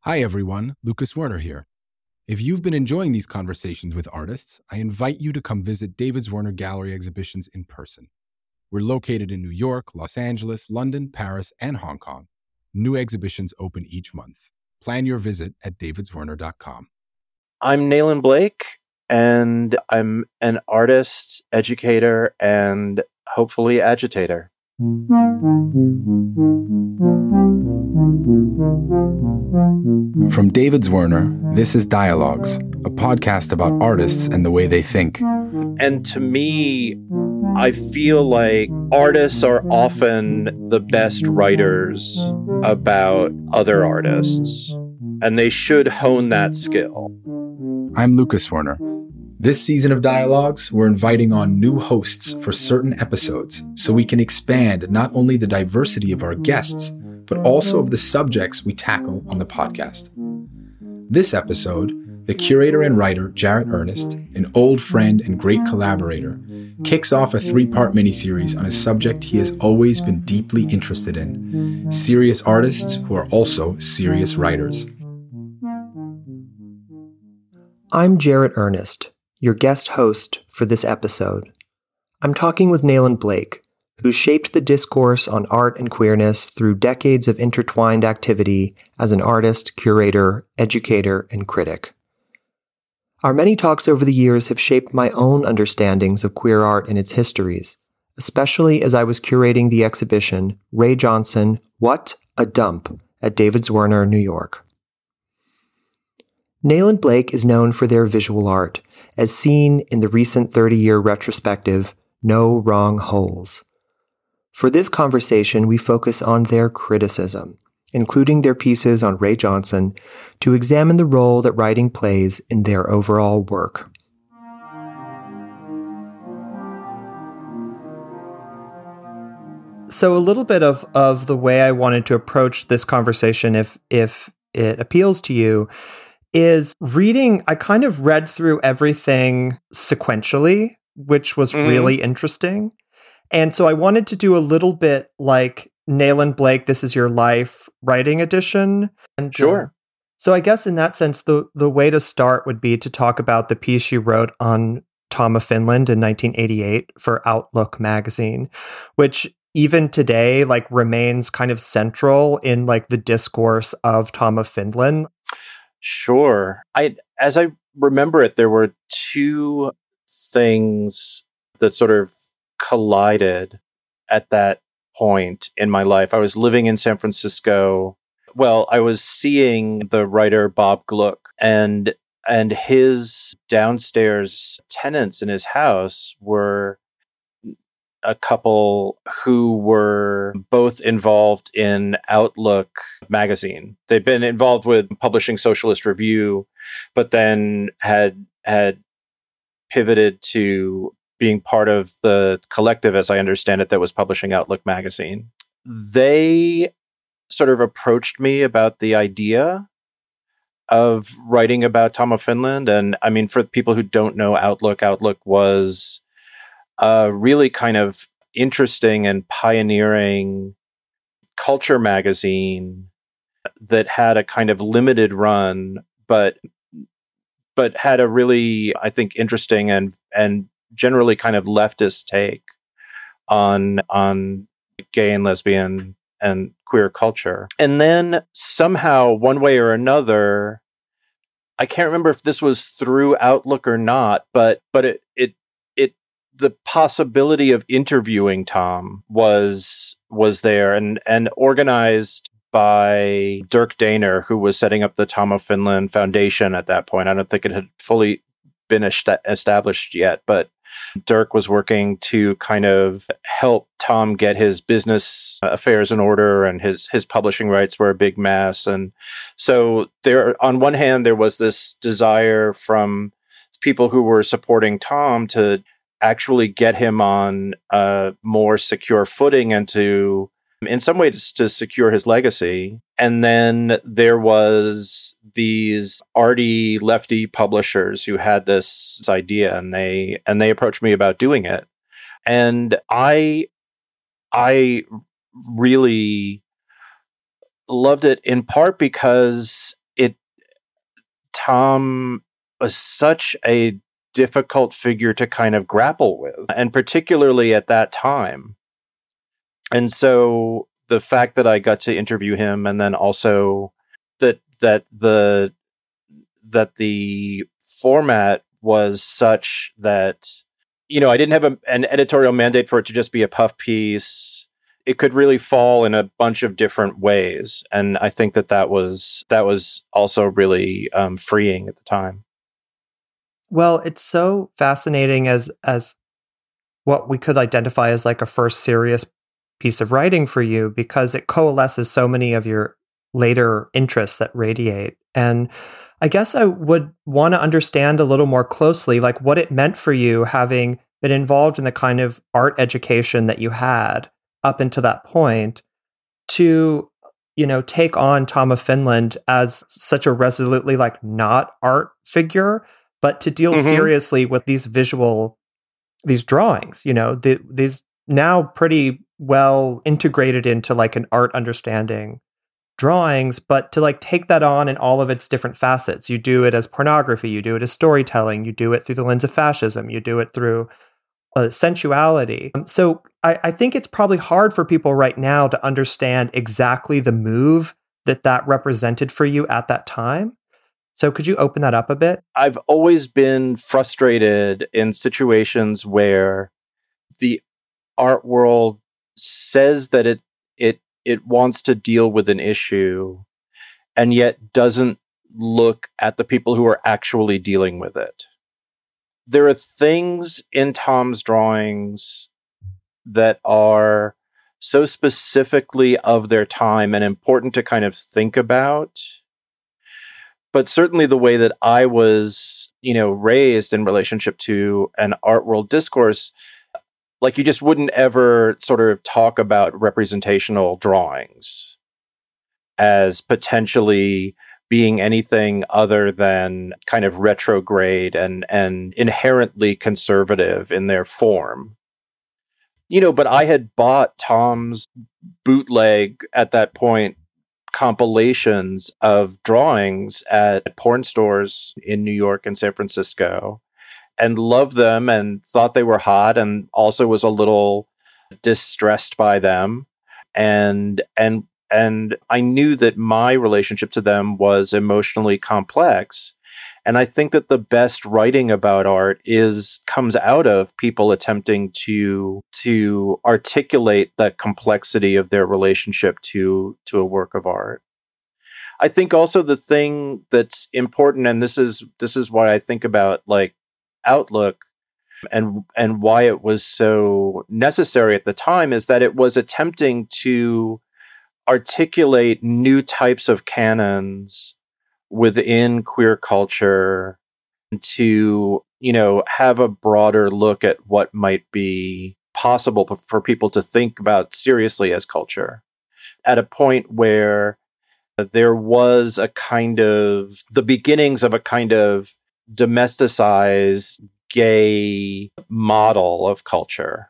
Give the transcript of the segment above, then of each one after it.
Hi everyone, Lucas Werner here. If you've been enjoying these conversations with artists, I invite you to come visit David's Werner Gallery exhibitions in person. We're located in New York, Los Angeles, London, Paris, and Hong Kong. New exhibitions open each month. Plan your visit at davidswerner.com. I'm Nayland Blake, and I'm an artist, educator, and hopefully agitator. From David's Werner, this is Dialogues, a podcast about artists and the way they think. And to me, I feel like artists are often the best writers about other artists, and they should hone that skill. I'm Lucas Werner. This season of Dialogues, we're inviting on new hosts for certain episodes so we can expand not only the diversity of our guests, but also of the subjects we tackle on the podcast. This episode, the curator and writer Jarrett Ernest, an old friend and great collaborator, kicks off a 3-part miniseries on a subject he has always been deeply interested in: serious artists who are also serious writers. I'm Jarrett Ernest, your guest host for this episode. I'm talking with Nayland Blake, who shaped the discourse on art and queerness through decades of intertwined activity as an artist, curator, educator, and critic. Our many talks over the years have shaped my own understandings of queer art and its histories, especially as I was curating the exhibition Ray Johnson, What a Dump at David's Werner, New York. Nayland Blake is known for their visual art, as seen in the recent 30-year retrospective, No Wrong Holes. For this conversation, we focus on their criticism, including their pieces on Ray Johnson, to examine the role that writing plays in their overall work. So a little bit of the way I wanted to approach this conversation, if it appeals to you, is reading. I kind of read through everything sequentially, which was really interesting. And so I wanted to do a little bit like Nayland Blake, This Is Your Life writing edition. And Sure. So I guess in that sense, the way to start would be to talk about the piece you wrote on Tom of Finland in 1988 for Outlook magazine, which even today remains kind of central in the discourse of Tom of Finland. Sure. As I remember it, there were two things that sort of collided at that point in my life. I was living in San Francisco. Well, I was seeing the writer Bob Gluck, and his downstairs tenants in his house were a couple who were both involved in Outlook magazine. They'd been involved with publishing Socialist Review, but then had pivoted to being part of the collective, as I understand it, that was publishing Outlook magazine. They sort of approached me about the idea of writing about Tom of Finland. And I mean, for people who don't know Outlook was a really kind of interesting and pioneering culture magazine that had a kind of limited run, but had a really, I think, interesting and generally kind of leftist take on gay and lesbian and queer culture. And then somehow, one way or another, I can't remember if this was through Outlook or not, but it the possibility of interviewing Tom was there and organized by Dirk Daner, who was setting up the Tom of Finland Foundation at that point. I don't think it had fully been established yet, but Dirk was working to kind of help Tom get his business affairs in order, and his publishing rights were a big mess. And so there, on one hand, there was this desire from people who were supporting Tom to actually get him on a more secure footing and to, in some ways, to secure his legacy. And then there was these arty lefty publishers who had this idea, and they approached me about doing it. And I really loved it, in part because Tom was such a difficult figure to kind of grapple with, and particularly at that time. And so the fact that I got to interview him, and then also that the format was such that, I didn't have an editorial mandate for it to just be a puff piece. It could really fall in a bunch of different ways, and I think that was also really freeing at the time. Well, it's so fascinating as what we could identify as like a first serious piece of writing for you, because it coalesces so many of your later interests that radiate. And I guess I would want to understand a little more closely, like what it meant for you having been involved in the kind of art education that you had up until that point to, take on Tom of Finland as such a resolutely like not art figure, but to deal seriously with these drawings, these now pretty well integrated into like an art understanding drawings, but to like take that on in all of its different facets. You do it as pornography, you do it as storytelling, you do it through the lens of fascism, you do it through sensuality. So I think it's probably hard for people right now to understand exactly the move that represented for you at that time. So could you open that up a bit? I've always been frustrated in situations where the art world says that it wants to deal with an issue and yet doesn't look at the people who are actually dealing with it. There are things in Tom's drawings that are so specifically of their time and important to kind of think about. But certainly the way that I was, raised in relationship to an art world discourse, like you just wouldn't ever sort of talk about representational drawings as potentially being anything other than kind of retrograde and inherently conservative in their form. But I had bought Tom's bootleg at that point compilations of drawings at porn stores in New York and San Francisco, and loved them and thought they were hot, and also was a little distressed by them. And I knew that my relationship to them was emotionally complex. And I think that the best writing about art comes out of people attempting to articulate that complexity of their relationship to a work of art. I think also the thing that's important, and this is why I think about like Outlook and why it was so necessary at the time, is that it was attempting to articulate new types of canons within queer culture, to have a broader look at what might be possible for people to think about seriously as culture, at a point where there was a kind of the beginnings of a kind of domesticized gay model of culture.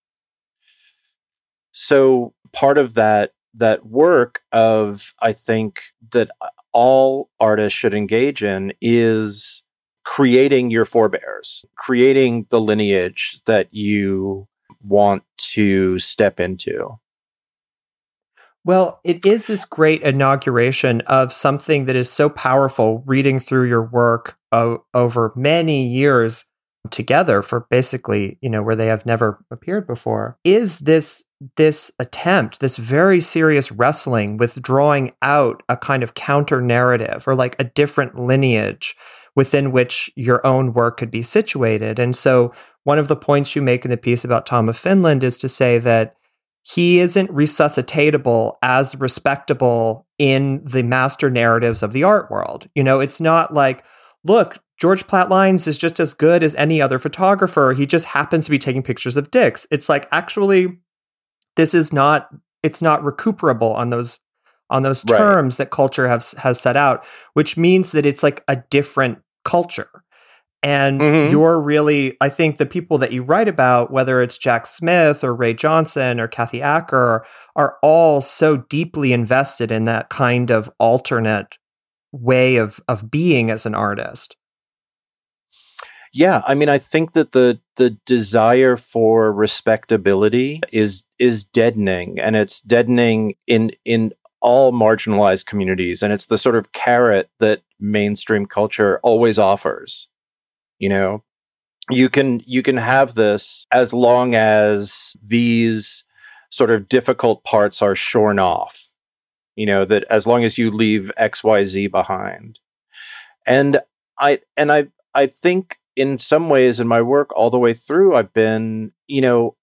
So part of that work of, I think, that all artists should engage in is creating your forebears, creating the lineage that you want to step into. Well, it is this great inauguration of something that is so powerful, reading through your work over many years together for basically, where they have never appeared before, is this attempt, this very serious wrestling with drawing out a kind of counter narrative or like a different lineage within which your own work could be situated. And so one of the points you make in the piece about Tom of Finland is to say that he isn't resuscitatable as respectable in the master narratives of the art world. It's not like, look, George Platt Lyons is just as good as any other photographer. He just happens to be taking pictures of dicks. It's like, actually, it's not recuperable on those terms that culture has set out, which means that it's like a different culture. And you're really, I think the people that you write about, whether it's Jack Smith or Ray Johnson or Kathy Acker, are all so deeply invested in that kind of alternate way of being as an artist. Yeah, I mean, I think that the desire for respectability is deadening, and it's deadening in all marginalized communities, and it's the sort of carrot that mainstream culture always offers. You know, you can have this as long as these sort of difficult parts are shorn off. You know, that as long as you leave XYZ behind. And I think in some ways in my work all the way through, I've been, you know,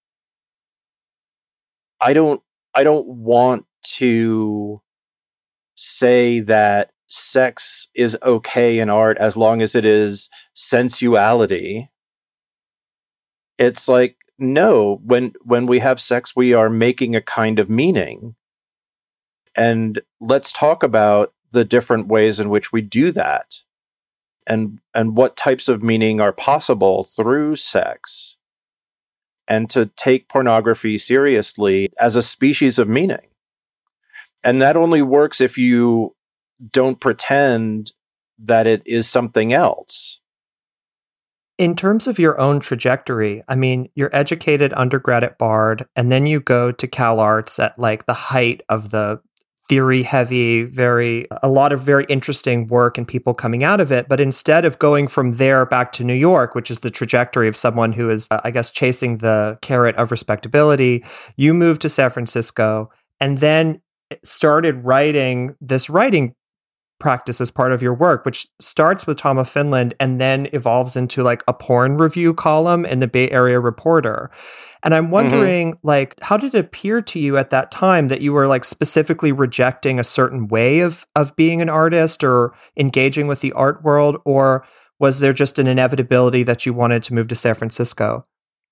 I don't want to say that sex is okay in art as long as it is sensuality. It's like, no, when we have sex, we are making a kind of meaning. And let's talk about the different ways in which we do that. And what types of meaning are possible through sex, and to take pornography seriously as a species of meaning. And that only works if you don't pretend that it is something else. In terms of your own trajectory, I mean, you're educated undergrad at Bard, and then you go to Cal Arts at like the height of the theory heavy, a lot of very interesting work and people coming out of it. But instead of going from there back to New York, which is the trajectory of someone who is, I guess, chasing the carrot of respectability, you moved to San Francisco and then started writing this writing practice as part of your work, which starts with Tom of Finland and then evolves into like a porn review column in the Bay Area Reporter. And I'm wondering, like, how did it appear to you at that time that you were like specifically rejecting a certain way of being an artist or engaging with the art world? Or was there just an inevitability that you wanted to move to San Francisco?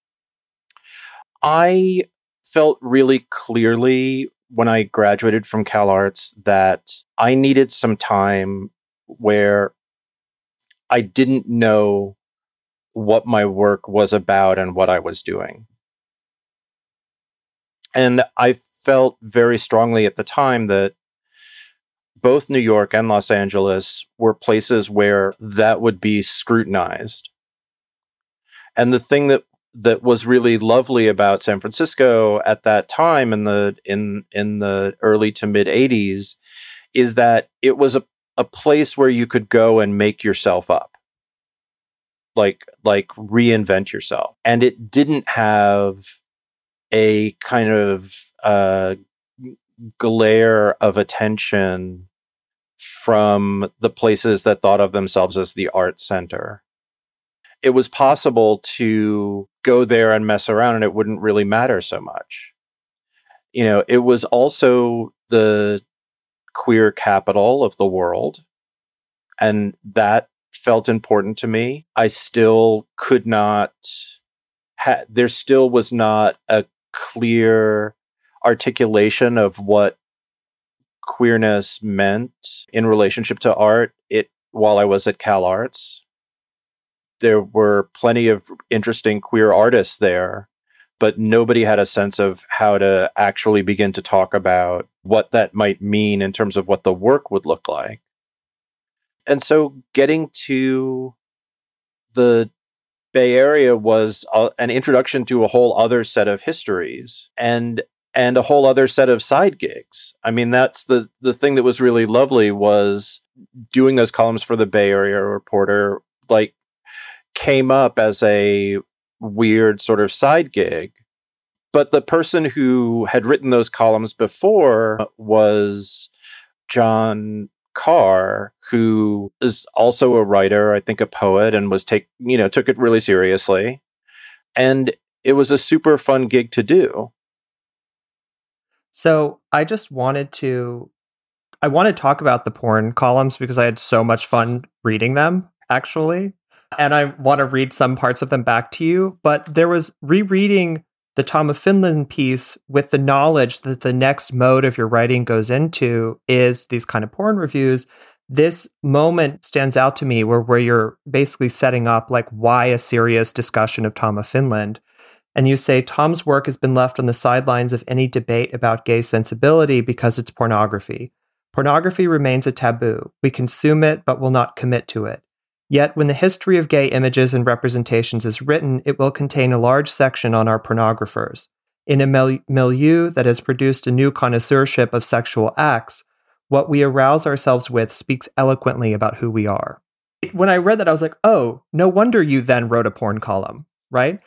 I felt really clearly when I graduated from Cal Arts that I needed some time where I didn't know what my work was about and what I was doing. And I felt very strongly at the time that both New York and Los Angeles were places where that would be scrutinized. And the thing that was really lovely about San Francisco at that time in the early to mid 80s is that it was a place where you could go and make yourself up, like reinvent yourself. And it didn't have a kind of glare of attention from the places that thought of themselves as the art center. It was possible to go there and mess around and it wouldn't really matter so much. You know, it was also the queer capital of the world, and that felt important to me. I still could not, there still was not a clear articulation of what queerness meant in relationship to art while I was at Cal Arts. There were plenty of interesting queer artists there, but nobody had a sense of how to actually begin to talk about what that might mean in terms of what the work would look like. And so getting to the Bay Area was an introduction to a whole other set of histories and a whole other set of side gigs. I mean, that's the thing that was really lovely was doing those columns for the Bay Area Reporter, like, came up as a weird sort of side gig. But the person who had written those columns before was John Carr, who is also a writer, I think a poet, and took it really seriously. And it was a super fun gig to do. So I want to talk about the porn columns because I had so much fun reading them, actually. And I want to read some parts of them back to you. But there was rereading the Tom of Finland piece with the knowledge that the next mode of your writing goes into is these kind of porn reviews. This moment stands out to me where you're basically setting up like why a serious discussion of Tom of Finland. And you say Tom's work has been left on the sidelines of any debate about gay sensibility because it's pornography. Pornography remains a taboo. We consume it, but will not commit to it. Yet, when the history of gay images and representations is written, it will contain a large section on our pornographers. In a milieu that has produced a new connoisseurship of sexual acts, what we arouse ourselves with speaks eloquently about who we are. When I read that, I was like, oh, no wonder you then wrote a porn column, right?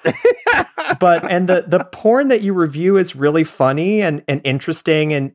And the porn that you review is really funny and interesting, and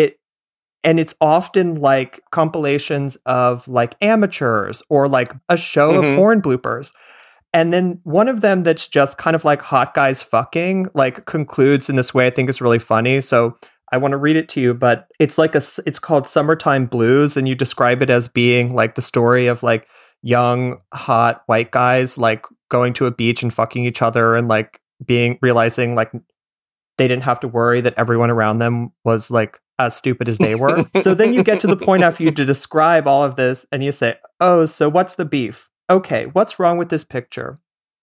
it's often like compilations of like amateurs or like a show of porn bloopers. And then one of them that's just kind of like hot guys fucking like concludes in this way I think is really funny. So I want to read it to you, but it's called Summertime Blues, and you describe it as being like the story of like young hot white guys like going to a beach and fucking each other and like realizing like they didn't have to worry that everyone around them was like as stupid as they were. So then you get to the point after you to describe all of this and you say, oh, so what's the beef? Okay, what's wrong with this picture?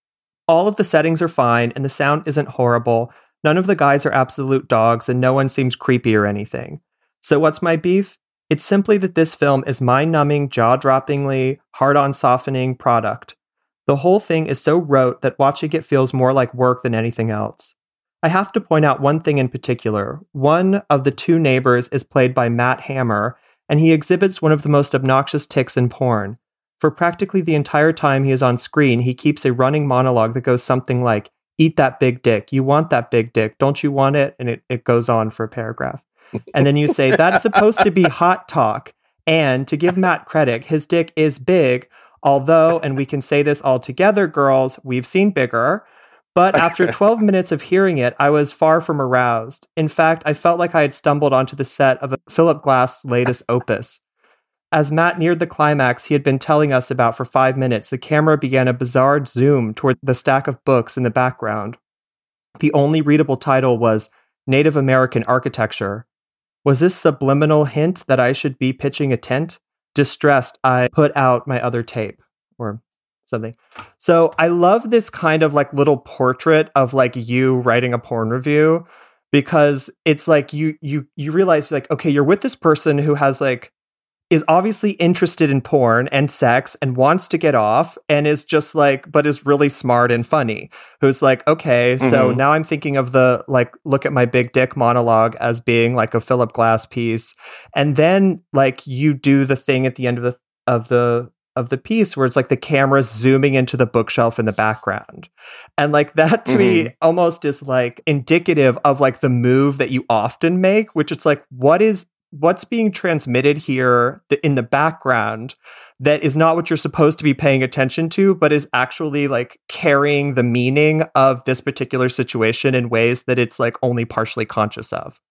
All of the settings are fine and the sound isn't horrible. None of the guys are absolute dogs and no one seems creepy or anything. So what's my beef? It's simply that this film is mind-numbing, jaw-droppingly, hard-on softening product. The whole thing is so rote that watching it feels more like work than anything else. I have to point out one thing in particular. One of the two neighbors is played by Matt Hammer, and he exhibits one of the most obnoxious tics in porn. For practically the entire time he is on screen, he keeps a running monologue that goes something like, eat that big dick, you want that big dick, don't you want it? And it goes on for a paragraph. And then you say, that's supposed to be hot talk. And to give Matt credit, his dick is big, although, and we can say this all together, girls, we've seen bigger. But after 12 minutes of hearing it, I was far from aroused. In fact, I felt like I had stumbled onto the set of Philip Glass's latest opus. As Matt neared the climax he had been telling us about for 5 minutes, the camera began a bizarre zoom toward the stack of books in the background. The only readable title was Native American Architecture. Was this subliminal hint that I should be pitching a tent? Distressed, I put out my other tape, or something. So I love this kind of like little portrait of like you writing a porn review, because it's like you realize like, okay, you're with this person who has like, is obviously interested in porn and sex and wants to get off and is just like, but is really smart and funny. Who's like, okay, so now I'm thinking of the like, look at my big dick monologue as being like a Philip Glass piece. And then like you do the thing at the end of the piece where it's like the camera zooming into the bookshelf in the background. And like that to me almost is like indicative of like the move that you often make, which it's like, what's being transmitted here in the background that is not what you're supposed to be paying attention to, but is actually like carrying the meaning of this particular situation in ways that it's like only partially conscious of.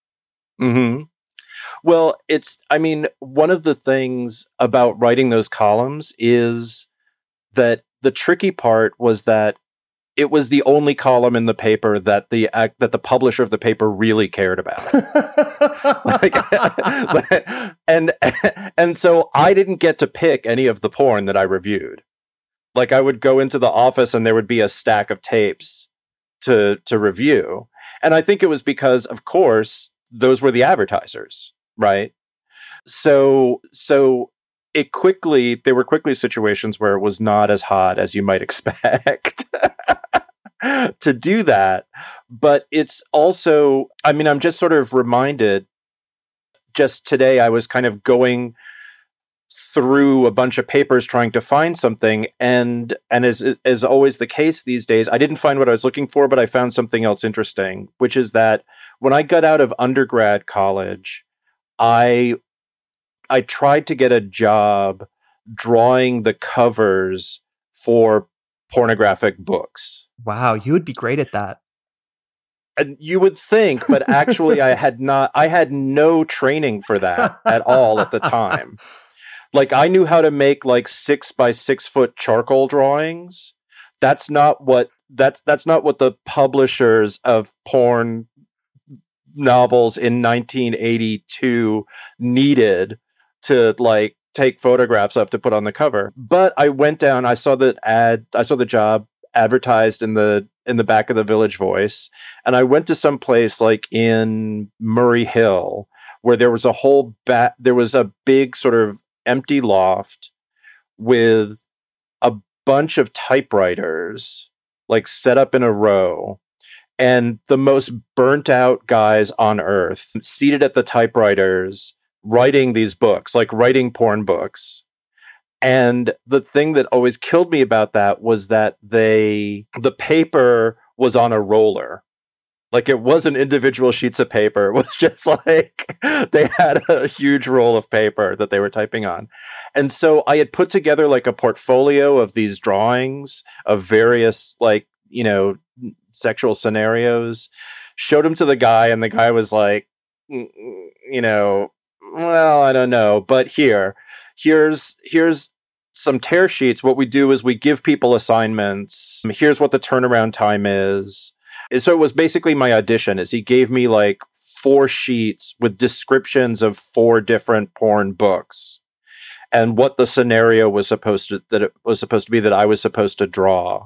Well, one of the things about writing those columns is that the tricky part was that it was the only column in the paper that the publisher of the paper really cared about. and so I didn't get to pick any of the porn that I reviewed. Like I would go into the office and there would be a stack of tapes to review. And I think it was because, of course, those were the advertisers, right? So there were quickly situations where it was not as hot as you might expect to do that. But it's also, I'm just sort of reminded, just today I was kind of going through a bunch of papers trying to find something, and as always the case these days, I didn't find what I was looking for, but I found something else interesting, which is that when I got out of undergrad college, I tried to get a job drawing the covers for pornographic books. Wow, you would be great at that. And you would think, but actually I had no training for that at all at the time. Like I knew how to make like 6 by 6 foot charcoal drawings. That's not what the publishers of porn novels in 1982 needed to like take photographs of to put on the cover. But I went down, I saw the job advertised in the back of the Village Voice, and I went to some place like in Murray Hill where there was there was a big sort of empty loft with a bunch of typewriters like set up in a row, and the most burnt out guys on earth seated at the typewriters writing these books, like writing porn books. And the thing that always killed me about that was that the paper was on a roller. Like, it wasn't individual sheets of paper. It was just like they had a huge roll of paper that they were typing on. And so I had put together like a portfolio of these drawings of various, like, you know, sexual scenarios, showed them to the guy, and the guy was like, you know, well, I don't know, but here's some tear sheets. What we do is we give people assignments. Here's what the turnaround time is. And so it was basically my audition. Is he gave me like 4 sheets with descriptions of 4 different porn books, and what the scenario was supposed to be that I was supposed to draw.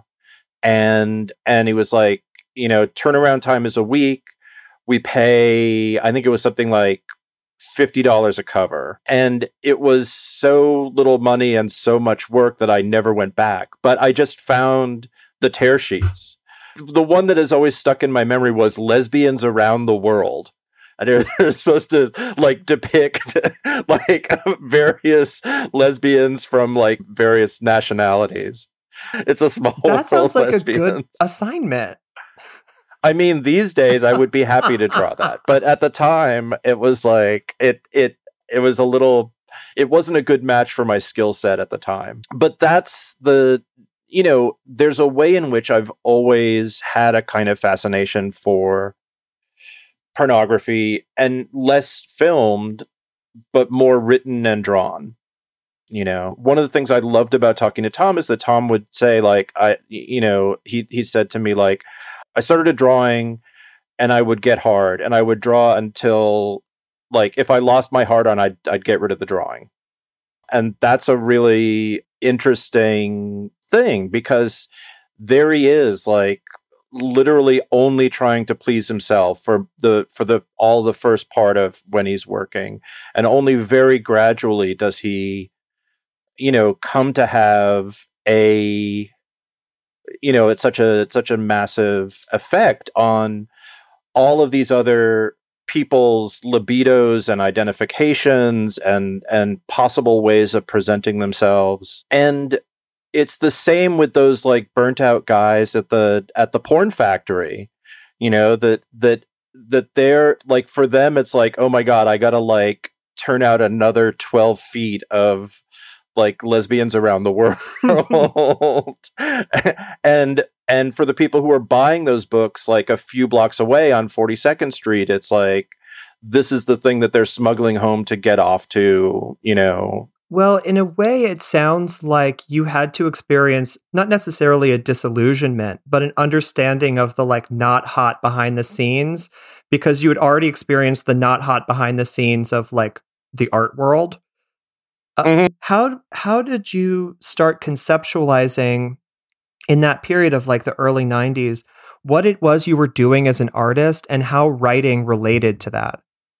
And he was like, you know, turnaround time is a week. We pay, I think it was something like $50 a cover. And it was so little money and so much work that I never went back. But I just found the tear sheets. The one that has always stuck in my memory was Lesbians Around the World. And they're supposed to like depict like various lesbians from like various nationalities. It's a small That sounds like lesbians. A good assignment. I mean, these days I would be happy to draw that, but at the time it was like it was a little. It wasn't a good match for my skill set at the time. But that's you know, there's a way in which I've always had a kind of fascination for pornography, and less filmed, but more written and drawn. You know, one of the things I loved about talking to Tom is that Tom would say, like, he said to me, like, I started a drawing and I would get hard, and I would draw until, like, if I lost my heart on, I'd get rid of the drawing. And that's a really interesting thing, because there he is, like, literally only trying to please himself for all the first part of when he's working, and only very gradually does he, you know, come to have it's such a massive effect on all of these other people's libidos and identifications and possible ways of presenting themselves. And it's the same with those like burnt out guys at the porn factory, you know, that they're like, for them, it's like, oh my God, I gotta like turn out another 12 feet of like lesbians around the world. and for the people who are buying those books like a few blocks away on 42nd Street, it's like, this is the thing that they're smuggling home to get off to, you know. Well, in a way, it sounds like you had to experience not necessarily a disillusionment, but an understanding of the like not hot behind the scenes, because you had already experienced the not hot behind the scenes of like the art world. How did you start conceptualizing in that period of like the early 90s what it was you were doing as an artist and how writing related to that?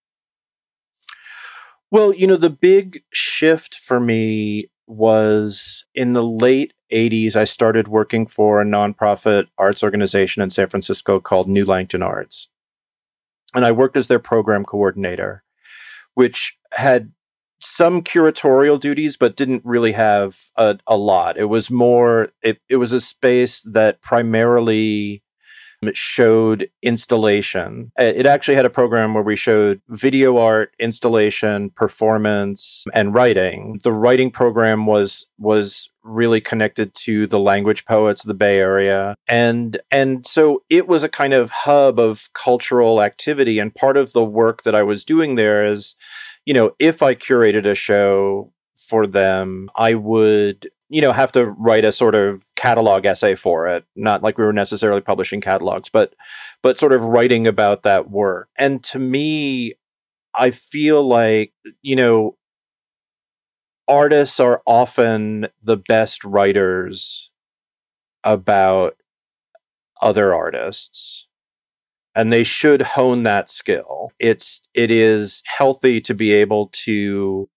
Well, you know, the big shift for me was in the late 80s. I started working for a nonprofit arts organization in San Francisco called New Langton Arts. And I worked as their program coordinator, which had some curatorial duties, but didn't really have a lot. It was more, it was a space that primarily showed installation. It actually had a program where we showed video art, installation, performance, and writing. The writing program was really connected to the language poets of the Bay Area. And so it was a kind of hub of cultural activity. And part of the work that I was doing there is, you know, if I curated a show for them, I would, you know, have to write a sort of catalog essay for it. Not like we were necessarily publishing catalogs, but sort of writing about that work. And to me, I feel like, you know, artists are often the best writers about other artists. and they should hone that skill. It is healthy to be able to,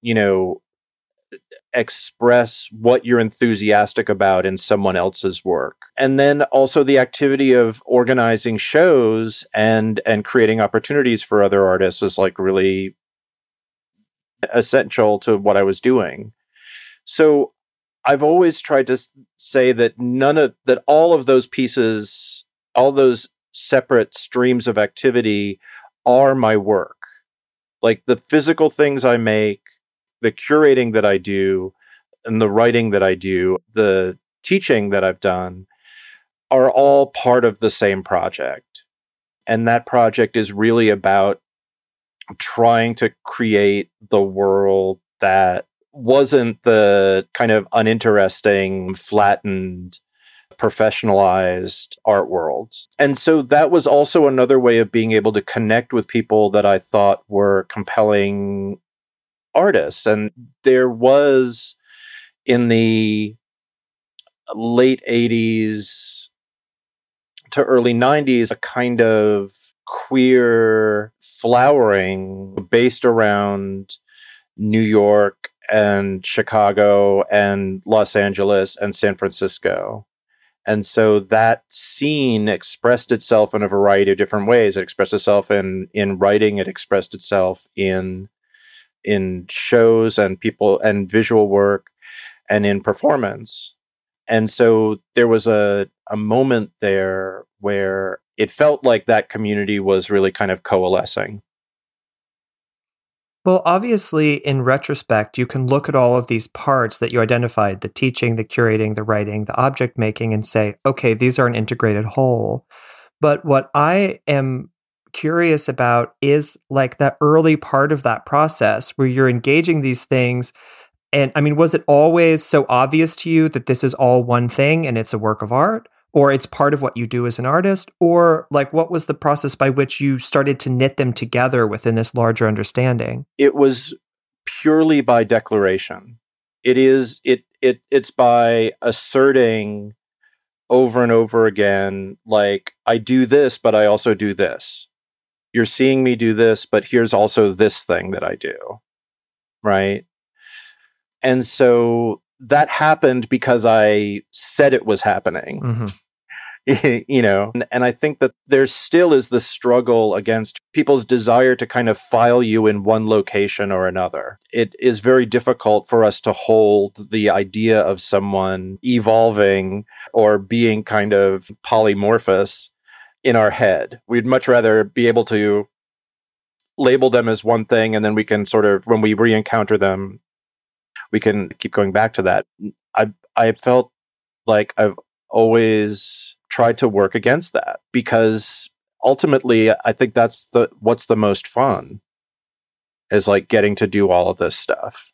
express what you're enthusiastic about in someone else's work. And then also the activity of organizing shows and creating opportunities for other artists is like really essential to what I was doing. So I've always tried to say that all of those pieces, all those separate streams of activity are my work. Like the physical things I make, the curating that I do, and the writing that I do, the teaching that I've done are all part of the same project. And that project is really about trying to create the world that wasn't the kind of uninteresting, flattened, professionalized art worlds. And so that was also another way of being able to connect with people that I thought were compelling artists. And there was, in the late 80s to early 90s, a kind of queer flowering based around New York and Chicago and Los Angeles and San Francisco. And so that scene expressed itself in a variety of different ways. It expressed itself in writing. It expressed itself in shows and people and visual work and in performance. And so there was a moment there where it felt like that community was really kind of coalescing. Well, obviously, in retrospect, you can look at all of these parts that you identified, the teaching, the curating, the writing, the object making, and say, okay, these are an integrated whole. But what I am curious about is like that early part of that process where you're engaging these things. And I mean, was it always so obvious to you that this is all one thing and it's a work of art, or it's part of what you do as an artist? Or like, what was the process by which you started to knit them together within this larger understanding? It was purely by declaration. It's by asserting over and over again, like, I do this, but I also do this. You're seeing me do this, but here's also this thing that I do. Right? And so that happened because I said it was happening. Mm-hmm. And I think that there still is the struggle against people's desire to kind of file you in one location or another. It is very difficult for us to hold the idea of someone evolving or being kind of polymorphous in our head. We'd much rather be able to label them as one thing, and then we can sort of, when we re-encounter them, we can keep going back to that. I felt like I've always tried to work against that, because ultimately I think that's what's the most fun, is like getting to do all of this stuff.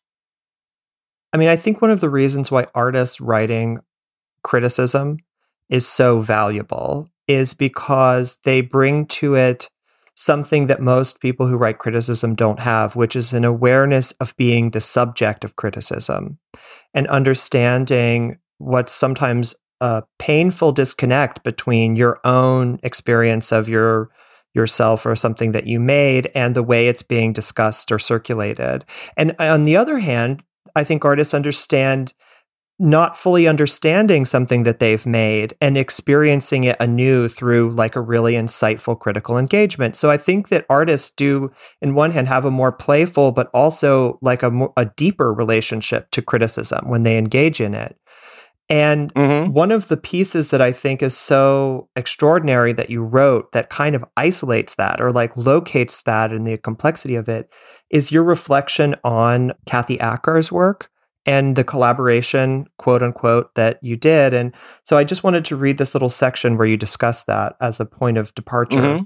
I mean, I think one of the reasons why artists writing criticism is so valuable is because they bring to it something that most people who write criticism don't have, which is an awareness of being the subject of criticism and understanding what's sometimes a painful disconnect between your own experience of yourself or something that you made and the way it's being discussed or circulated. And on the other hand, I think artists understand not fully understanding something that they've made and experiencing it anew through like a really insightful critical engagement. So I think that artists do, in one hand, have a more playful, but also like a deeper relationship to criticism when they engage in it. And one of the pieces that I think is so extraordinary that you wrote that kind of isolates that or like locates that in the complexity of it is your reflection on Kathy Akkar's work and the collaboration, quote unquote, that you did. And so I just wanted to read this little section where you discuss that as a point of departure. Mm-hmm.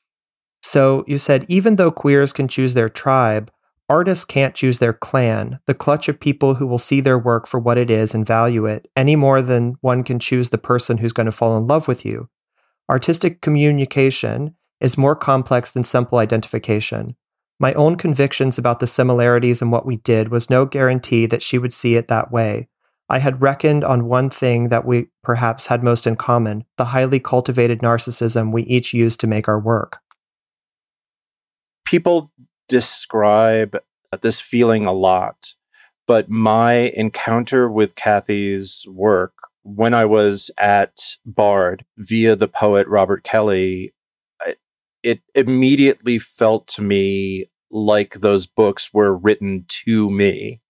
So you said, even though queers can choose their tribe, artists can't choose their clan, the clutch of people who will see their work for what it is and value it, any more than one can choose the person who's going to fall in love with you. Artistic communication is more complex than simple identification. My own convictions about the similarities in what we did was no guarantee that she would see it that way. I had reckoned on one thing that we perhaps had most in common, the highly cultivated narcissism we each use to make our work. People describe this feeling a lot, but my encounter with Kathy's work when I was at Bard via the poet Robert Kelly, it immediately felt to me like those books were written to me.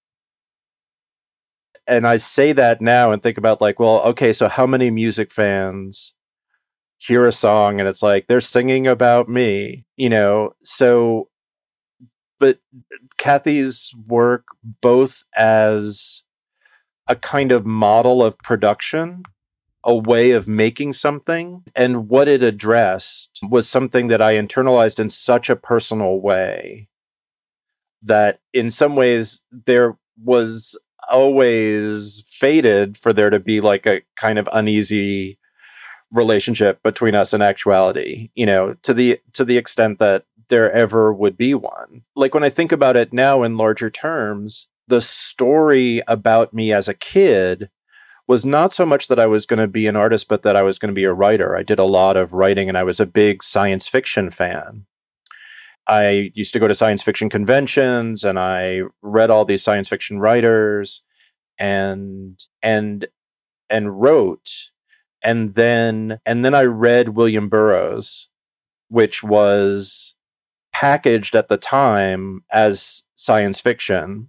And I say that now and think about like, well, okay, so how many music fans hear a song and it's like, they're singing about me, so, but Kathy's work, both as a kind of model of production, a way of making something, and what it addressed was something that I internalized in such a personal way that in some ways there was always fated for there to be like a kind of uneasy relationship between us and actuality, to the extent that there ever would be one. Like when I think about it now in larger terms, the story about me as a kid was not so much that I was going to be an artist, but that I was going to be a writer. I did a lot of writing and I was a big science fiction fan. I used to go to science fiction conventions and I read all these science fiction writers and wrote. And then I read William Burroughs, which was packaged at the time as science fiction,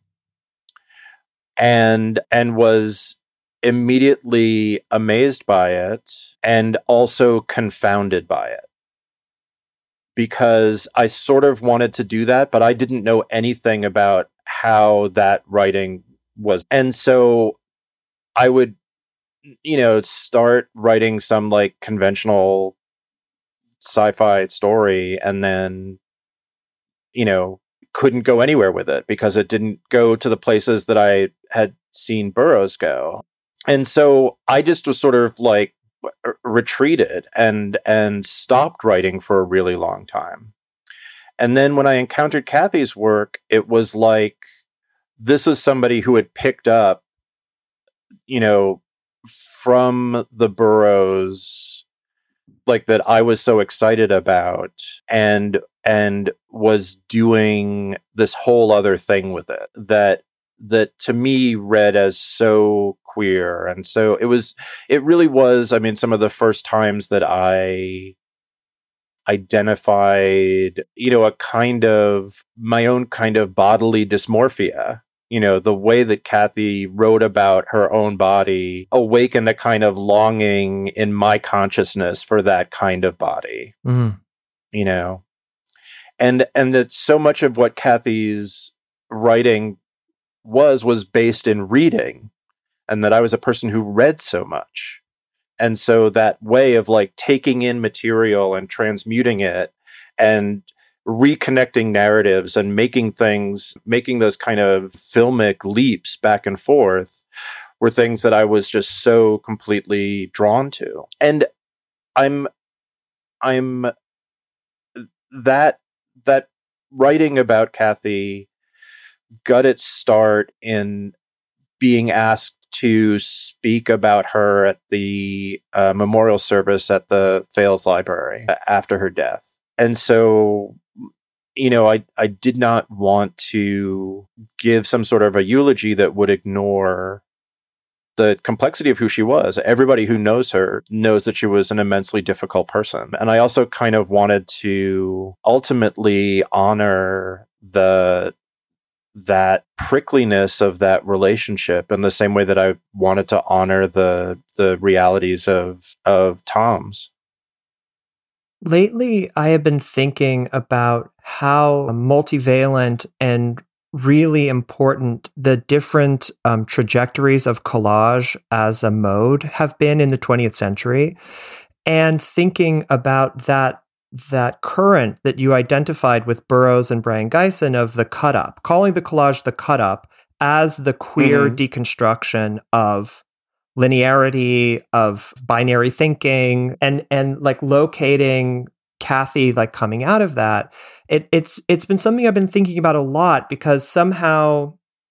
and was immediately amazed by it and also confounded by it, because I sort of wanted to do that, but I didn't know anything about how that writing was. And so I would, start writing some like conventional sci-fi story and then, couldn't go anywhere with it because it didn't go to the places that I had seen Burroughs go. And so I just was sort of like retreated and stopped writing for a really long time. And then when I encountered Kathy's work, it was like, this is somebody who had picked up, from the Burroughs, like that I was so excited about, and was doing this whole other thing with it that to me read as so queer. And so it really was, I mean, some of the first times that I identified, a kind of my own kind of bodily dysmorphia. The way that Kathy wrote about her own body awakened a kind of longing in my consciousness for that kind of body, and that so much of what Kathy's writing was based in reading, and that I was a person who read so much. And so that way of like taking in material and transmuting it and reconnecting narratives and making those kind of filmic leaps back and forth were things that I was just so completely drawn to. And I'm that writing about Kathy got its start in being asked to speak about her at the memorial service at the Fales Library after her death. And so, I did not want to give some sort of a eulogy that would ignore the complexity of who she was. Everybody who knows her knows that she was an immensely difficult person. And I also kind of wanted to ultimately honor that prickliness of that relationship in the same way that I wanted to honor the realities of Tom's. Lately, I have been thinking about how multivalent and really important the different trajectories of collage as a mode have been in the 20th century, and thinking about that current that you identified with Burroughs and Brian Geisen of the cut-up, calling the collage the cut-up as the queer deconstruction of linearity, of binary thinking, and like locating Kathy like coming out of that. It's been something I've been thinking about a lot, because somehow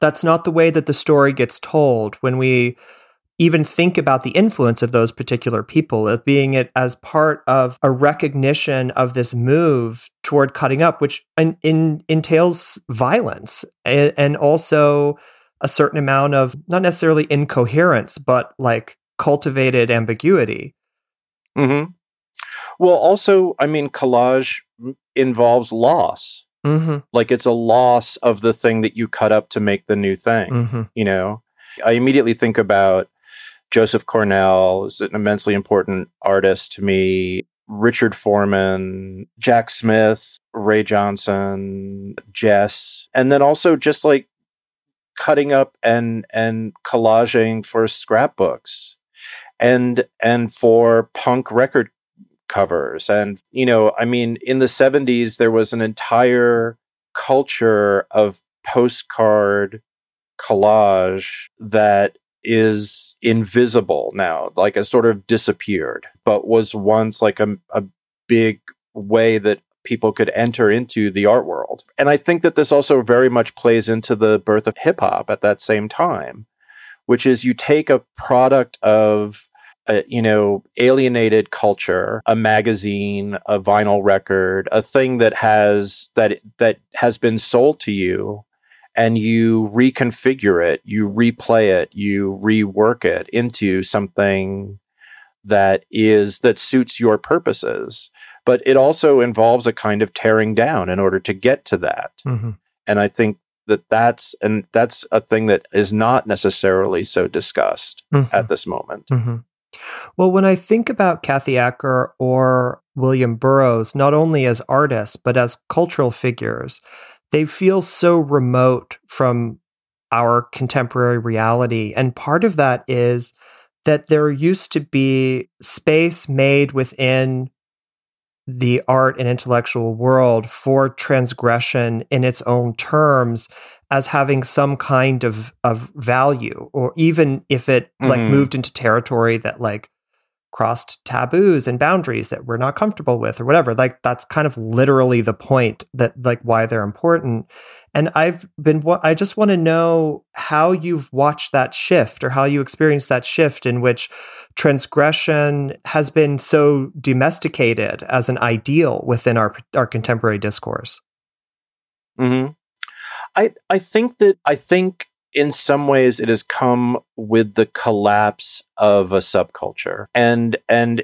that's not the way that the story gets told when we even think about the influence of those particular people, as being it as part of a recognition of this move toward cutting up, which entails violence and also a certain amount of not necessarily incoherence, but like cultivated ambiguity. Mm-hmm. Well, also, I mean, collage involves loss. Mm-hmm. Like it's a loss of the thing that you cut up to make the new thing. Mm-hmm. You know, I immediately think about Joseph Cornell is an immensely important artist to me. Richard Foreman, Jack Smith, Ray Johnson, Jess, and then also just like cutting up and collaging for scrapbooks and for punk record covers. And, you know, I mean, in the 70s, there was an entire culture of postcard collage that is invisible now, like has sort of disappeared, but was once like a big way that people could enter into the art world. And I think that this also very much plays into the birth of hip hop at that same time, which is you take a product of alienated culture, a magazine, a vinyl record, a thing that has been sold to you, and you reconfigure it, you replay it, you rework it into something that suits your purposes. But it also involves a kind of tearing down in order to get to that. Mm-hmm. And I think that's a thing that is not necessarily so discussed at this moment. Mm-hmm. Well, when I think about Kathy Acker or William Burroughs, not only as artists, but as cultural figures, they feel so remote from our contemporary reality. And part of that is that there used to be space made within the art and intellectual world for transgression in its own terms as having some kind of value, or even if it like moved into territory that like crossed taboos and boundaries that we're not comfortable with or whatever. Like that's kind of literally the point, that like why they're important. And I just want to know how you've watched that shift, or how you experienced that shift in which transgression has been so domesticated as an ideal within our contemporary discourse. Mm-hmm. I think in some ways it has come with the collapse of a subculture, and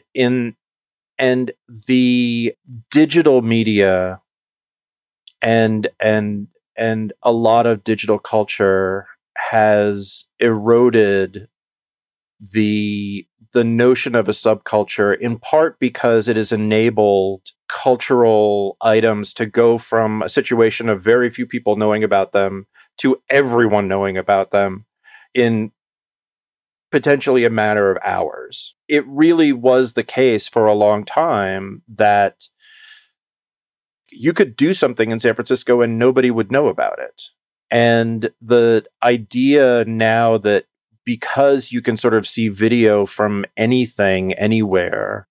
the digital media and a lot of digital culture has eroded the notion of a subculture, in part because it has enabled cultural items to go from a situation of very few people knowing about them to everyone knowing about them in potentially a matter of hours. It really was the case for a long time that you could do something in San Francisco and nobody would know about it. And the idea now that because you can sort of see video from anything, anywhere,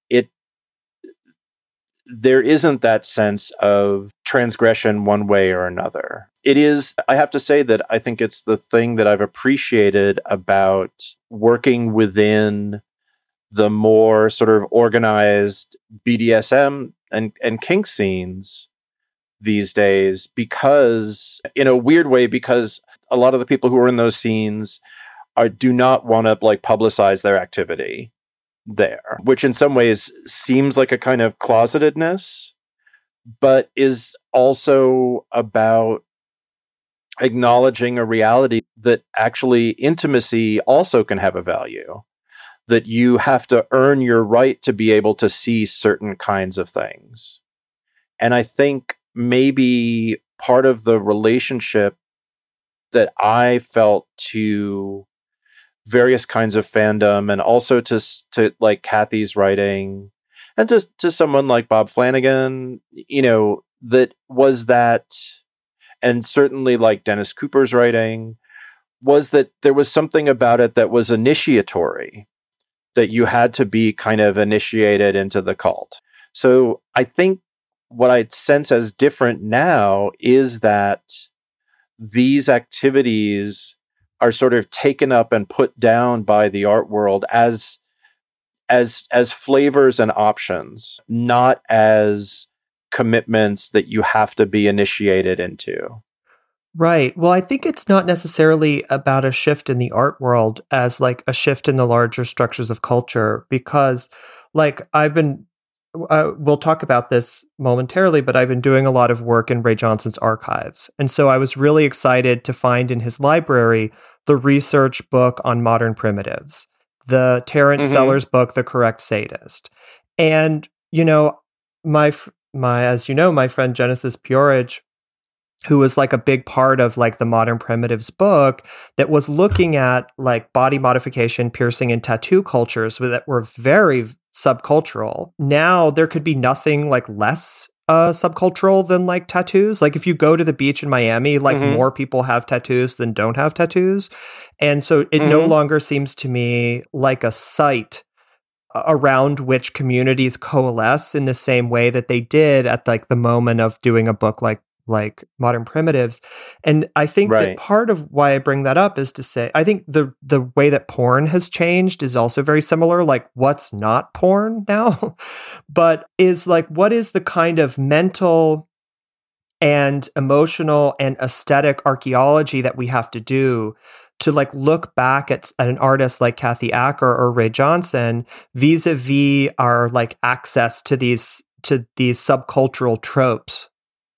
there isn't that sense of transgression one way or another. It is, I have to say that I think it's the thing that I've appreciated about working within the more sort of organized BDSM and kink scenes these days, because in a weird way, because a lot of the people who are in those scenes do not want to like publicize their activity there, which in some ways seems like a kind of closetedness, but is also about acknowledging a reality that actually intimacy also can have a value, that you have to earn your right to be able to see certain kinds of things. And I think maybe part of the relationship that I felt to various kinds of fandom, and also to like Kathy's writing, and to someone like Bob Flanagan, you know, that was that, and certainly like Dennis Cooper's writing, was that there was something about it that was initiatory, that you had to be kind of initiated into the cult. So I think what I sense as different now is that these activities are sort of taken up and put down by the art world as flavors and options, not as commitments that you have to be initiated into. Right. Well, I think it's not necessarily about a shift in the art world as like a shift in the larger structures of culture, because like we'll talk about this momentarily, but I've been doing a lot of work in Ray Johnson's archives. And so I was really excited to find in his library the research book on modern primitives, the Terrence Sellers book, The Correct Sadist. And, you know, my friend Genesis Peorage, who was like a big part of like the Modern Primitives book that was looking at like body modification, piercing, and tattoo cultures that were very subcultural. Now there could be nothing like less subcultural than like tattoos. Like if you go to the beach in Miami, like more people have tattoos than don't have tattoos. And so it no longer seems to me like a site around which communities coalesce in the same way that they did at like the moment of doing a book like Modern Primitives. And I think that part of why I bring that up is to say, I think the way that porn has changed is also very similar. Like what's not porn now, but is like, what is the kind of mental and emotional and aesthetic archaeology that we have to do to like look back at an artist like Kathy Acker or Ray Johnson vis-a-vis our like access to these subcultural tropes?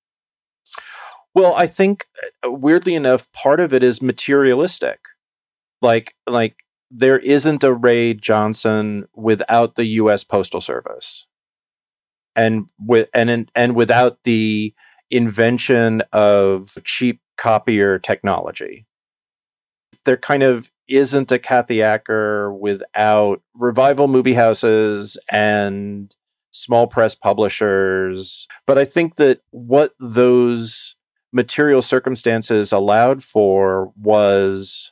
Well, I think weirdly enough, part of it is materialistic. Like there isn't a Ray Johnson without the U.S. Postal Service, and without the invention of cheap copier technology. There kind of isn't a Kathy Acker without revival movie houses and small press publishers. But I think that what those material circumstances allowed for was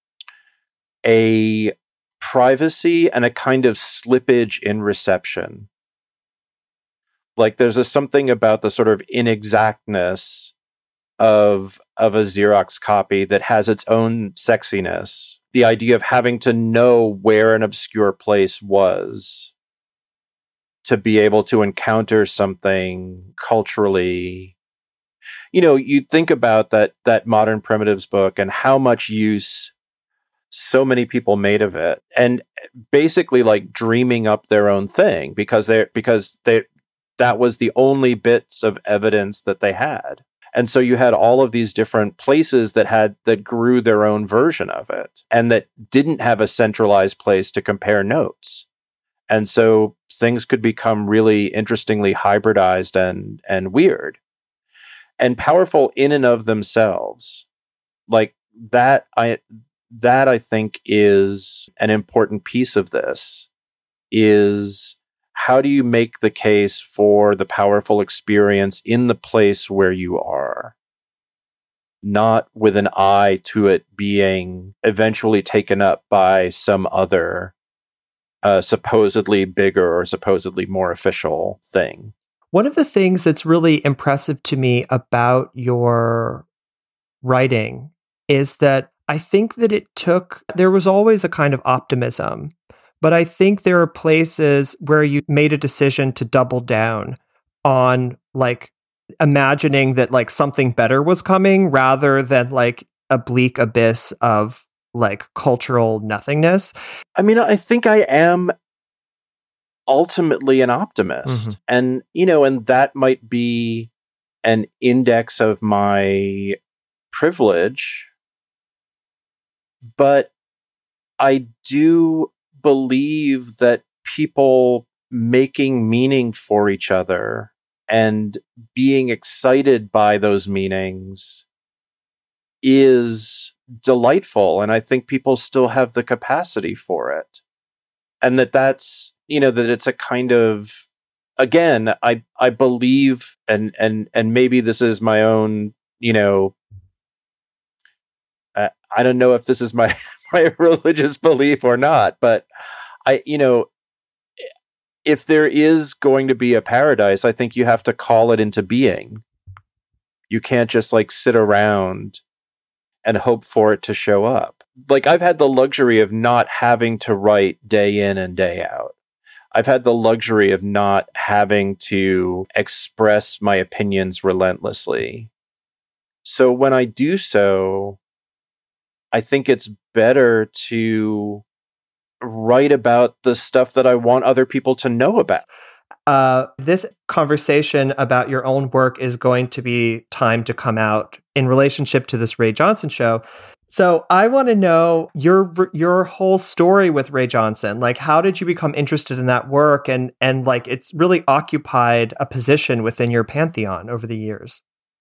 a privacy and a kind of slippage in reception. Like there's something about the sort of inexactness of a Xerox copy that has its own sexiness. The idea of having to know where an obscure place was to be able to encounter something culturally. You know, you think about that Modern Primitives book and how much use so many people made of it, and basically like dreaming up their own thing because that was the only bits of evidence that they had. And so you had all of these different places that grew their own version of it and that didn't have a centralized place to compare notes. And so things could become really interestingly hybridized and weird. And powerful in and of themselves. Like that I think is an important piece of this, is how do you make the case for the powerful experience in the place where you are, not with an eye to it being eventually taken up by some other supposedly bigger or supposedly more official thing. One of the things that's really impressive to me about your writing is that I think that there was always a kind of optimism, but I think there are places where you made a decision to double down on like imagining that like something better was coming rather than like a bleak abyss of like cultural nothingness. I mean, I think I am ultimately an optimist, and that might be an index of my privilege, but I do believe that people making meaning for each other and being excited by those meanings is delightful, and I think people still have the capacity for it, and that's that it's a kind of, again, I believe, and maybe this is my own, I don't know if this is my religious belief or not, but if there is going to be a paradise, I think you have to call it into being. You can't just like sit around and hope for it to show up. Like, I've had the luxury of not having to write day in and day out. I've had the luxury of not having to express my opinions relentlessly. So when I do so, I think it's better to write about the stuff that I want other people to know about. This conversation about your own work is going to be timed to come out in relationship to this Ray Johnson show. So I want to know your whole story with Ray Johnson. Like, how did you become interested in that work? And like, it's really occupied a position within your pantheon over the years.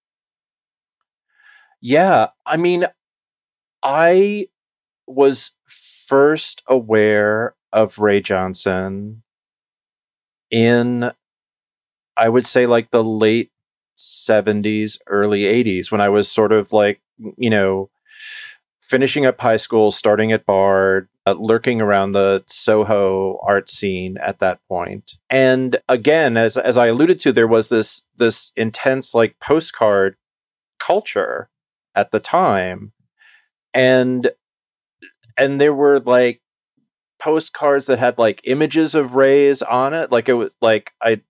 Yeah. I mean, I was first aware of Ray Johnson in, I would say, like the late 70s, early 80s, when I was sort of like, finishing up high school, starting at Bard, lurking around the Soho art scene at that point. And again, as I alluded to, there was this intense like postcard culture at the time. And there were like postcards that had like images of Rays on it. Like, it was like,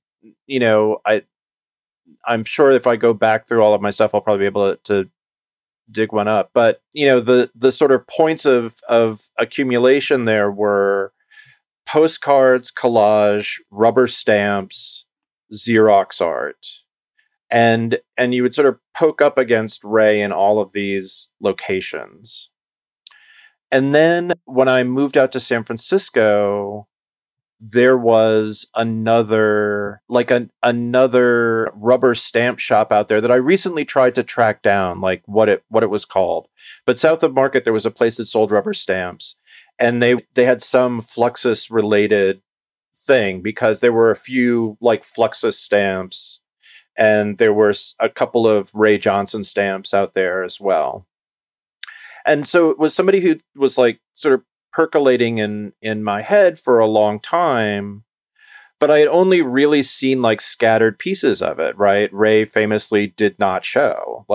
I'm sure if I go back through all of my stuff, I'll probably be able to dig one up. But, the sort of points of accumulation there were postcards, collage, rubber stamps, Xerox art. And you would sort of poke up against Ray in all of these locations. And then when I moved out to San Francisco, there was another rubber stamp shop out there that I recently tried to track down, like what it was called. But south of Market, there was a place that sold rubber stamps, and they had some Fluxus related thing, because there were a few like Fluxus stamps, and there were a couple of Ray Johnson stamps out there as well. And so it was somebody who was like sort of percolating in my head for a long time, but I had only really seen like scattered pieces of it, right? Ray famously did not show,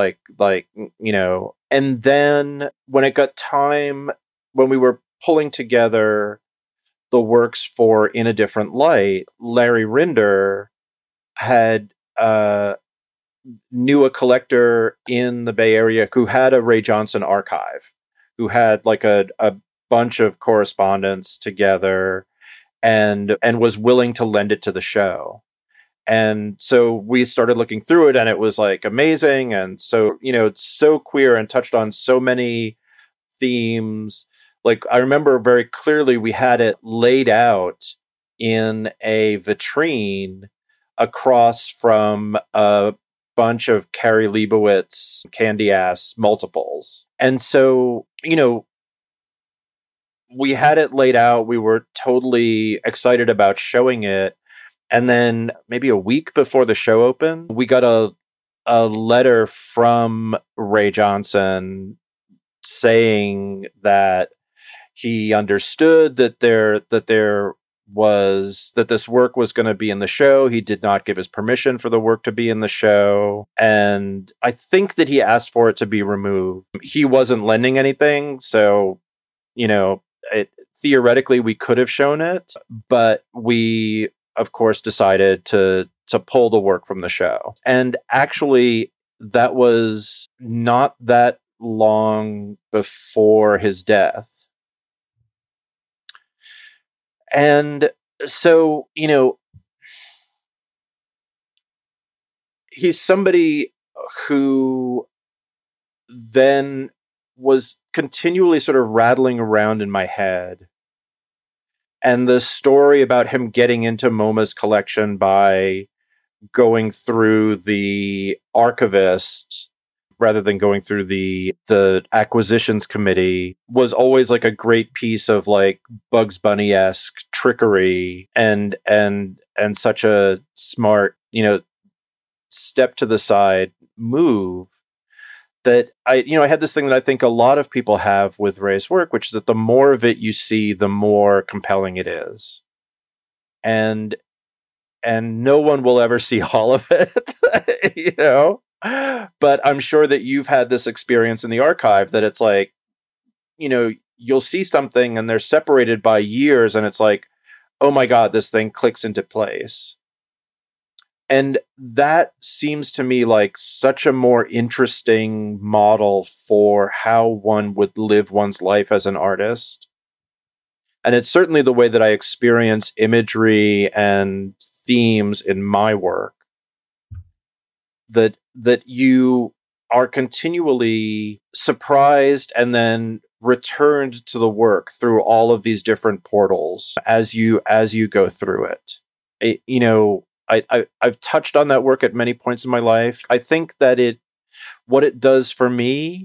and then when it got time, when we were pulling together the works for In a Different Light, Larry Rinder had knew a collector in the Bay Area who had a Ray Johnson archive, who had like a bunch of correspondence together, and was willing to lend it to the show. And so we started looking through it, and it was like amazing. And so, it's so queer and touched on so many themes. Like, I remember very clearly we had it laid out in a vitrine across from a bunch of Carrie Leibowitz candy ass multiples. And so, we had it laid out. We were totally excited about showing it. And then maybe a week before the show opened, we got a letter from Ray Johnson saying that he understood that this work was going to be in the show. He did not give his permission for the work to be in the show. And I think that he asked for it to be removed. He wasn't lending anything. So, theoretically we could have shown it, but we of course decided to pull the work from the show. And actually that was not that long before his death. And so, he's somebody who then was continually sort of rattling around in my head. And the story about him getting into MoMA's collection by going through the archivist rather than going through the acquisitions committee was always like a great piece of like Bugs Bunny-esque trickery and such a smart, step to the side move. That I had this thing that I think a lot of people have with Ray's work, which is that the more of it you see, the more compelling it is. And no one will ever see all of it, But I'm sure that you've had this experience in the archive that it's like, you'll see something and they're separated by years and it's like, oh my God, this thing clicks into place. And that seems to me like such a more interesting model for how one would live one's life as an artist. And it's certainly the way that I experience imagery and themes in my work. That you are continually surprised and then returned to the work through all of these different portals as you go through it. I've touched on that work at many points in my life. I think that what it does for me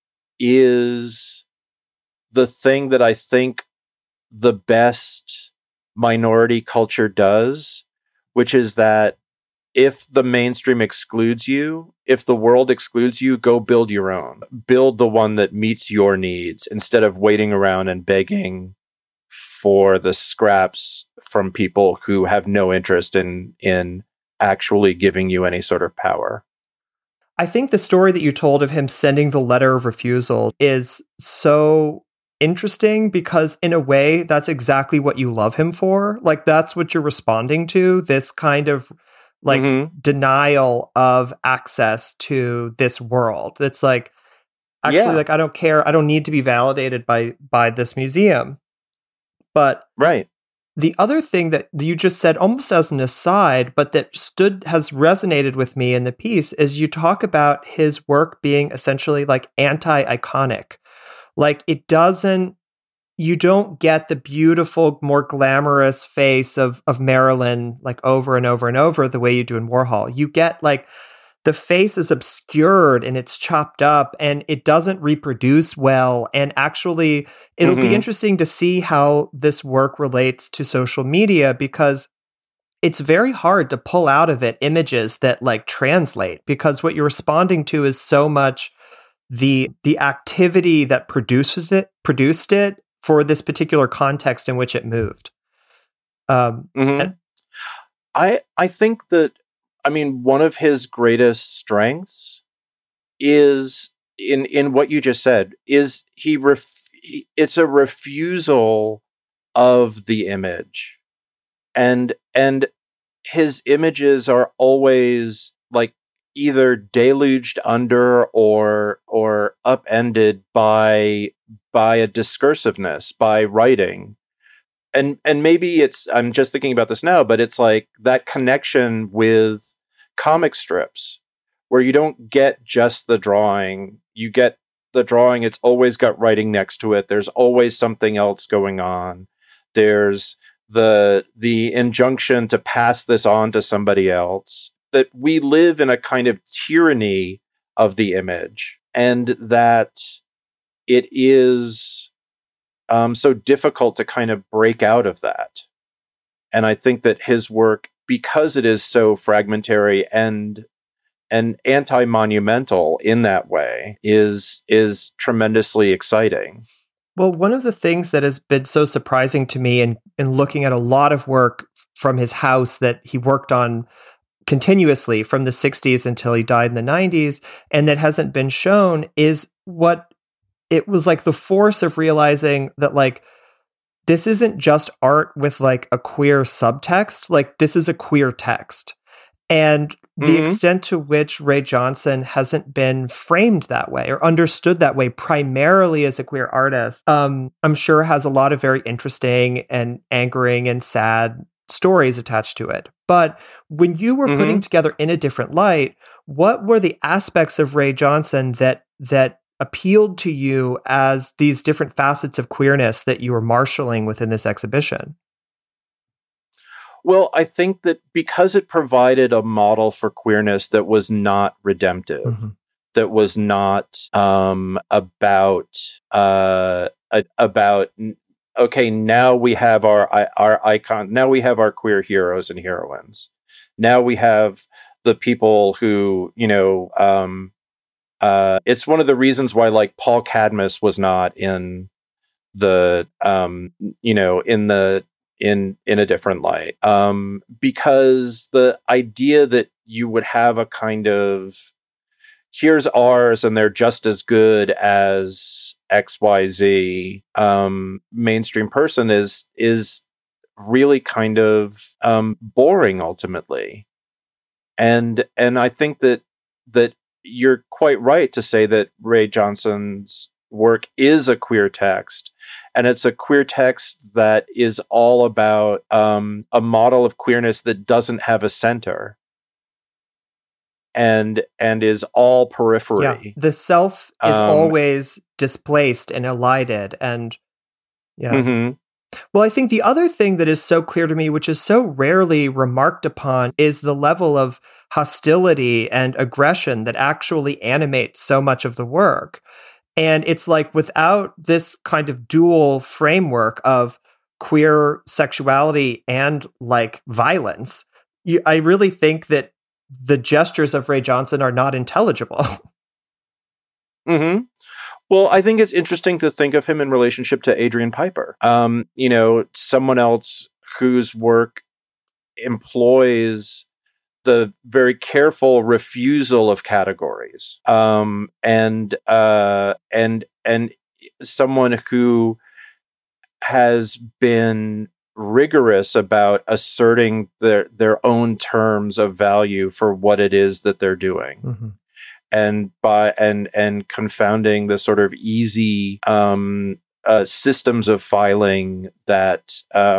is the thing that I think the best minority culture does, which is that if the mainstream excludes you, if the world excludes you, go build your own. Build the one that meets your needs instead of waiting around and begging for the scraps from people who have no interest in actually giving you any sort of power. I think the story that you told of him sending the letter of refusal is so interesting because in a way that's exactly what you love him for. Like that's what you're responding to, this kind of denial of access to this world. It's like, actually, like, I don't care. I don't need to be validated by this museum. But right. The other thing that you just said almost as an aside, but that has resonated with me in the piece is you talk about his work being essentially like anti-iconic. Like you don't get the beautiful, more glamorous face of Marilyn like over and over and over the way you do in Warhol. You get like the face is obscured and it's chopped up and it doesn't reproduce well. And actually, it'll be interesting to see how this work relates to social media because it's very hard to pull out of it images that like translate because what you're responding to is so much the activity that produced it for this particular context in which it moved. I think that, one of his greatest strengths is in what you just said is it's a refusal of the image, and his images are always like either deluged under or upended by a discursiveness, by writing. And maybe I'm just thinking about this now, but it's like that connection with comic strips where you don't get just the drawing. You get the drawing. It's always got writing next to it. There's always something else going on. There's the injunction to pass this on to somebody else. That we live in a kind of tyranny of the image, and that it is so difficult to kind of break out of that. And I think that his work, because it is so fragmentary and anti-monumental in that way, is tremendously exciting. Well, one of the things that has been so surprising to me in looking at a lot of work from his house that he worked on continuously from the 60s until he died in the 90s, and that hasn't been shown, is what it was like the force of realizing that like this isn't just art with like a queer subtext, like this is a queer text. And the extent to which Ray Johnson hasn't been framed that way or understood that way primarily as a queer artist, I'm sure has a lot of very interesting and angering and sad stories attached to it. But when you were putting together In a Different Light, what were the aspects of Ray Johnson that appealed to you as these different facets of queerness that you were marshaling within this exhibition? Well, I think that because it provided a model for queerness that was not redemptive, that was not about okay, now we have our icon, now we have our queer heroes and heroines. Now we have the people who, it's one of the reasons why like Paul Cadmus was not in the in A Different Light, because the idea that you would have a kind of here's ours and they're just as good as XYZ mainstream person is really kind of boring ultimately. And I think that you're quite right to say that Ray Johnson's work is a queer text, and it's a queer text that is all about a model of queerness that doesn't have a center and is all periphery. Yeah. The self is always displaced and elided, and Mm-hmm. Well, I think the other thing that is so clear to me, which is so rarely remarked upon, is the level of hostility and aggression that actually animates so much of the work. And it's like, without this kind of dual framework of queer sexuality and like violence, I really think that the gestures of Ray Johnson are not intelligible. Mm-hmm. Well, I think it's interesting to think of him in relationship to Adrian Piper. Someone else whose work employs the very careful refusal of categories, and someone who has been rigorous about asserting their own terms of value for what it is that they're doing. Mm-hmm. And confounding the sort of easy systems of filing that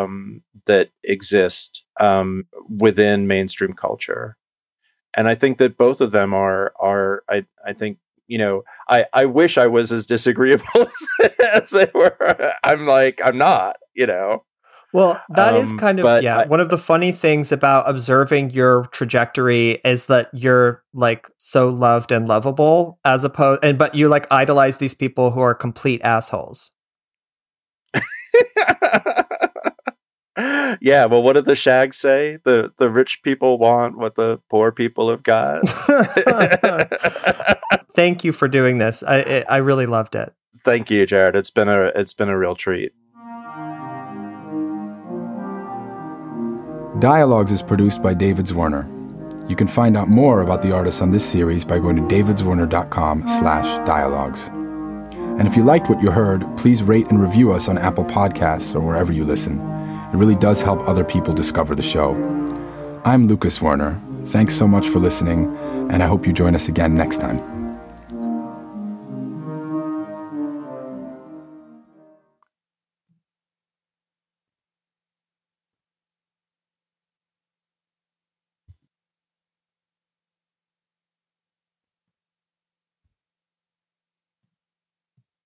exist within mainstream culture. And I think that both of them are I think, I wish I was as disagreeable as they were. I'm not, Well, that is kind of, one of the funny things about observing your trajectory is that you're like so loved and lovable but you like idolize these people who are complete assholes. Yeah, well, what did the Shags say? The rich people want what the poor people have got. Thank you for doing this. I really loved it. Thank you, Jared. It's been a real treat. Dialogues is produced by David Zwirner. You can find out more about the artists on this series by going to davidzwirner.com/dialogues. And if you liked what you heard, please rate and review us on Apple Podcasts or wherever you listen. It really does help other people discover the show. I'm Lucas Werner. Thanks so much for listening, and I hope you join us again next time.